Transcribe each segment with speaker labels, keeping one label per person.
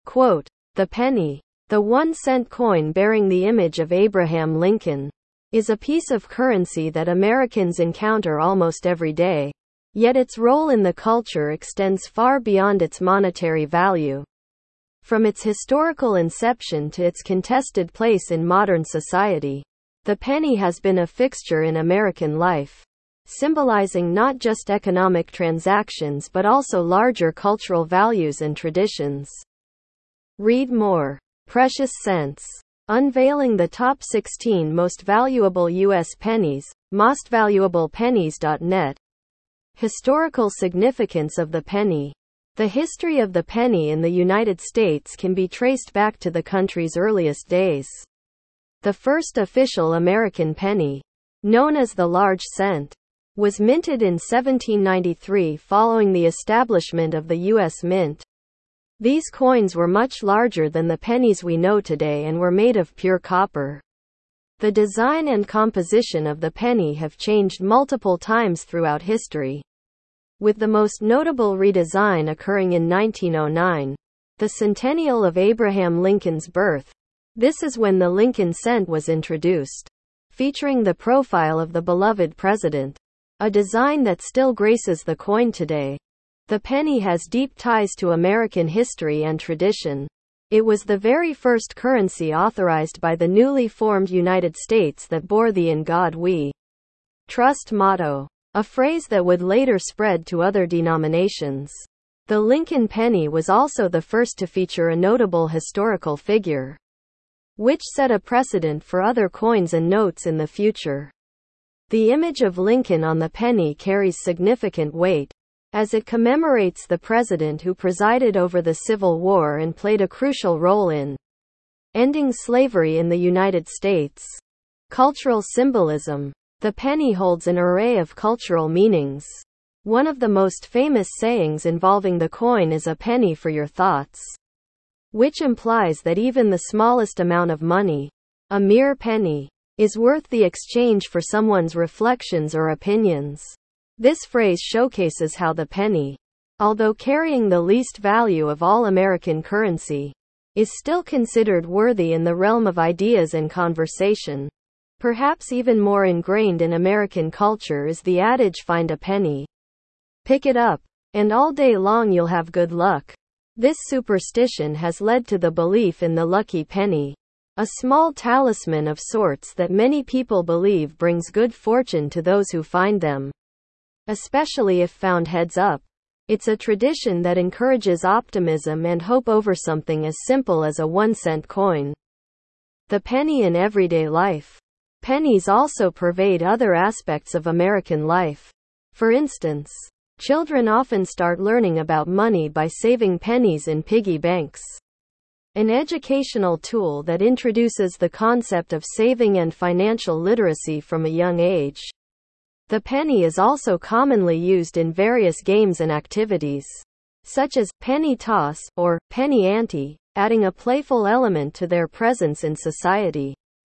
Speaker 1: Quote, "The penny, the 1-cent coin bearing the image of Abraham Lincoln, is a piece of currency that Americans encounter almost every day. Yet its role in the culture extends far beyond its monetary value. From its historical inception to its contested place in modern society, the penny has been a fixture in American life, symbolizing not just economic transactions but also larger cultural values and traditions." Read more. Precious Cents. Unveiling the top 16 most valuable U.S. pennies, mostvaluablepennies.net. Historical significance of the penny. The history of the penny in the United States can be traced back to the country's earliest days. The first official American penny, known as the large cent, was minted in 1793 following the establishment of the U.S. Mint. These coins were much larger than the pennies we know today and were made of pure copper. The design and composition of the penny have changed multiple times throughout history, with the most notable redesign occurring in 1909, the centennial of Abraham Lincoln's birth. This is when the Lincoln cent was introduced, featuring the profile of the beloved president, a design that still graces the coin today. The penny has deep ties to American history and tradition. It was the very first currency authorized by the newly formed United States that bore the "In God We Trust" motto, a phrase that would later spread to other denominations. The Lincoln penny was also the first to feature a notable historical figure, which set a precedent for other coins and notes in the future. The image of Lincoln on the penny carries significant weight, as it commemorates the president who presided over the Civil War and played a crucial role in ending slavery in the United States. Cultural symbolism. The penny holds an array of cultural meanings. One of the most famous sayings involving the coin is "a penny for your thoughts," which implies that even the smallest amount of money, a mere penny, is worth the exchange for someone's reflections or opinions. This phrase showcases how the penny, although carrying the least value of all American currency, is still considered worthy in the realm of ideas and conversation. Perhaps even more ingrained in American culture is the adage "find a penny, pick it up, and all day long you'll have good luck." This superstition has led to the belief in the lucky penny, a small talisman of sorts that many people believe brings good fortune to those who find them, especially if found heads up. It's a tradition that encourages optimism and hope over something as simple as a 1-cent coin. The penny in everyday life. Pennies also pervade other aspects of American life. For instance, children often start learning about money by saving pennies in piggy banks, an educational tool that introduces the concept of saving and financial literacy from a young age. The penny is also commonly used in various games and activities, such as penny toss or penny ante, adding a playful element to their presence in society.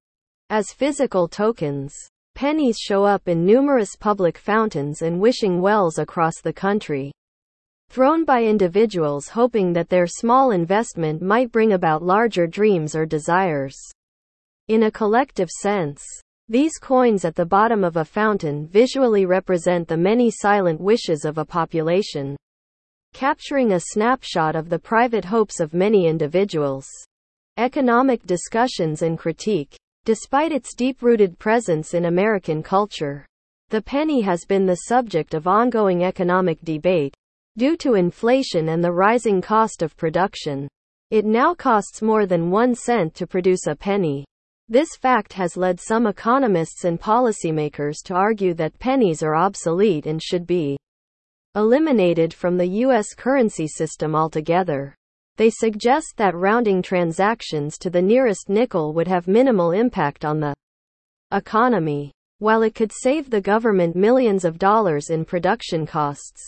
Speaker 1: As physical tokens, pennies show up in numerous public fountains and wishing wells across the country, thrown by individuals hoping that their small investment might bring about larger dreams or desires. In a collective sense, these coins at the bottom of a fountain visually represent the many silent wishes of a population, capturing a snapshot of the private hopes of many individuals. Economic discussions and critique. Despite its deep-rooted presence in American culture, the penny has been the subject of ongoing economic debate. Due to inflation and the rising cost of production, it now costs more than 1 cent to produce a penny. This fact has led some economists and policymakers to argue that pennies are obsolete and should be eliminated from the U.S. currency system altogether. They suggest that rounding transactions to the nearest nickel would have minimal impact on the economy, while it could save the government millions of dollars in production costs.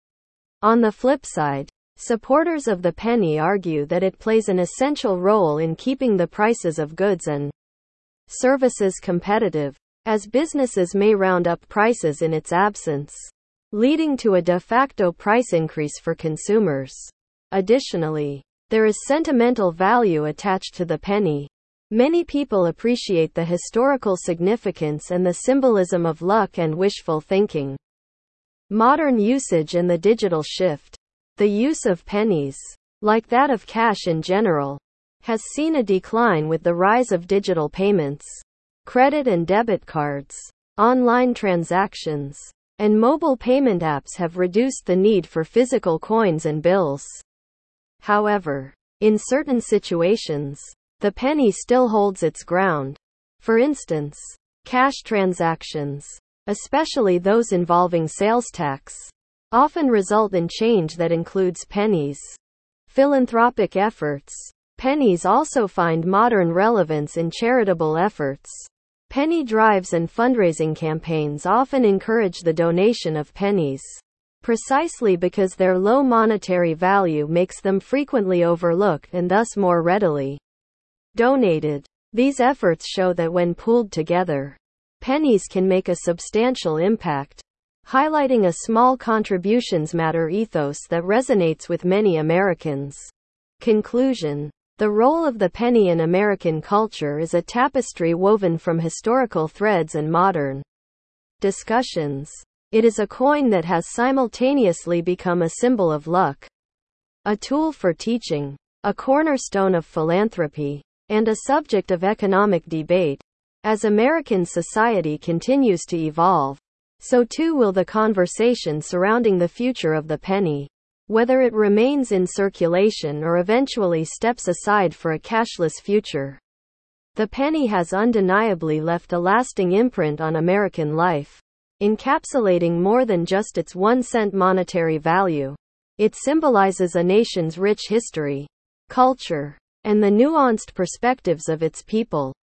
Speaker 1: On the flip side, supporters of the penny argue that it plays an essential role in keeping the prices of goods and services competitive, as businesses may round up prices in its absence, leading to a de facto price increase for consumers. Additionally, There is sentimental value attached to the penny. Many people appreciate the historical significance and the symbolism of luck and wishful thinking. Modern usage and the digital shift. The use of pennies, like that of cash in general, has seen a decline with the rise of digital payments, credit and debit cards, online transactions, and mobile payment apps have reduced the need for physical coins and bills. However, in certain situations, the penny still holds its ground. For instance, cash transactions, especially those involving sales tax, often result in change that includes pennies. Philanthropic efforts. Pennies also find modern relevance in charitable efforts. Penny drives and fundraising campaigns often encourage the donation of pennies, precisely because their low monetary value makes them frequently overlooked and thus more readily donated. These efforts show that when pooled together, pennies can make a substantial impact, highlighting a small contributions matter ethos that resonates with many Americans. Conclusion. The role of the penny in American culture is a tapestry woven from historical threads and modern discussions. It is a coin that has simultaneously become a symbol of luck, a tool for teaching, a cornerstone of philanthropy, and a subject of economic debate. As American society continues to evolve, so too will the conversation surrounding the future of the penny. Whether it remains in circulation or eventually steps aside for a cashless future, the penny has undeniably left a lasting imprint on American life, encapsulating more than just its 1-cent monetary value. It symbolizes a nation's rich history, culture, and the nuanced perspectives of its people.